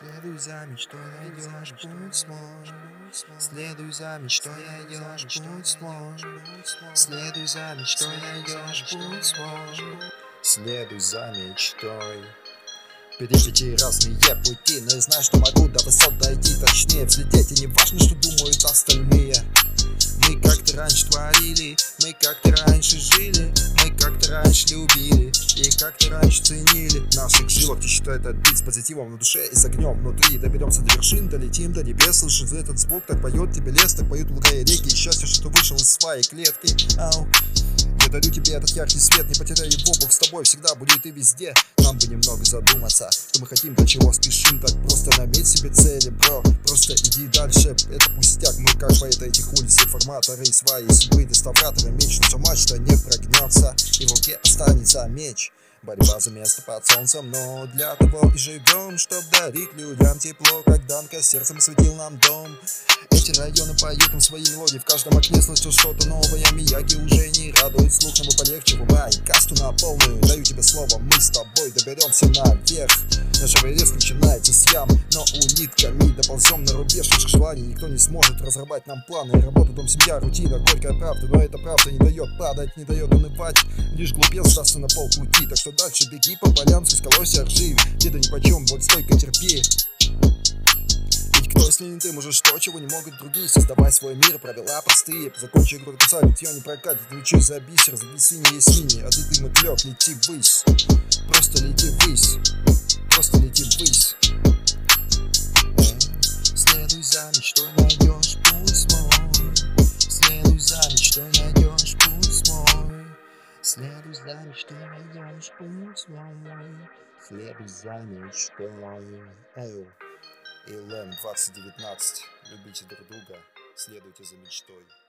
Следуй за мечтой, найдешь путь свой. Следуй за мечтой, найдешь путь свой. Следуй за мечтой, найдешь путь свой. Следуй за мечтой. Перепечи разные пути, но я знаю, что могу до высот дойти, точнее взлететь, и не важно, что думают остальные. Мы как-то раньше творили, мы как-то раньше жили, мы как-то раньше любили и как-то раньше ценили. В наших жилах течет этот бит с позитивом на душе и с огнем внутри. Доберемся до вершин, долетим до небес. Слышишь этот звук, так поет тебе лес, так поют луга и реки. И счастье, что вышел из своей клетки. Ау. Я дарю тебе этот яркий свет, не потеряй его, Бог с тобой всегда будет и везде. Нам бы немного задуматься, что мы хотим, до чего спешим. Так просто наметь себе цели, бро, просто иди дальше. Это пустяк, мы как поэты этих улиц, информаторы и свои судьбы, реставраторы. Меч, но мачта не прогнется, и в руке останется меч. Борьба за место под солнцем, но для того и живем, чтоб дарить людям тепло, как Данка сердцем светил нам дом. Эти районы поют нам свои мелодии, в каждом окне слышу что-то новое. Мияги уже не радует слух, но мы полегче врубай касту на полную. Даю тебе слово, мы с тобой доберемся наверх. Наш Эверест начинается с ям, но улитками доползем на рубеж наших желаний. Никто не сможет разрабатывать нам планы. Работа, дом, семья, рутина, горькая правда. Но эта правда не дает падать, не дает унывать. Лишь глупец остался на полпути, так что дальше беги по полям, сквозь колосья ржи. Деда нипочем, вот стойко терпи. Ведь кто, если не ты, можешь то, чего не могут другие. Создавай свой мир, правила простые. Закончи игру до конца, ведь ее не прокатит. Ключи за бисер, зависи не ясмини. А ты мотылек, лети ввысь. Просто лети ввысь. Просто лети ввысь. Следуй за мечтой, найдешь путь свой. Следуй за мечтой, найдешь путь свой. Следуй за мечтой, найдешь путь свой. Следуй за мечтой. ИЛМ 2019. Любите друг друга, следуйте за мечтой.